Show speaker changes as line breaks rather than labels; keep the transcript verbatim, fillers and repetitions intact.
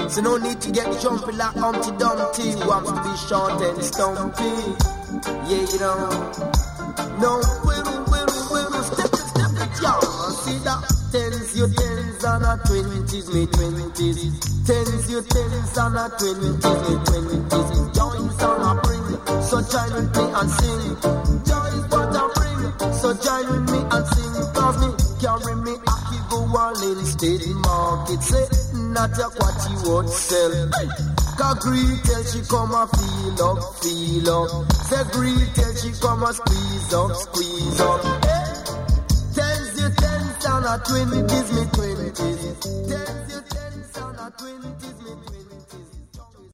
So no need to get jumpy like Humpty Dumpty. Wants to be short and stumpy. Yeah, you know. No, whirl, whirl, whirl, step it, step it, y'all. See that? Tens, your tens, and a twenties, me twenties. Tens, your tens, and a twenties, me twenties. Joys on a bring, so join with me and sing. Joys what I bring, so join with me and sing. Cause me carry me aki go all in steady market. Say, not just what you would sell. Cause greet till she come and feel up, feel up. Say greet till she come and squeeze up, squeeze up. Hey. Tens, you tens, and a twenties, me twenties. Tens, you tens, and a twenties.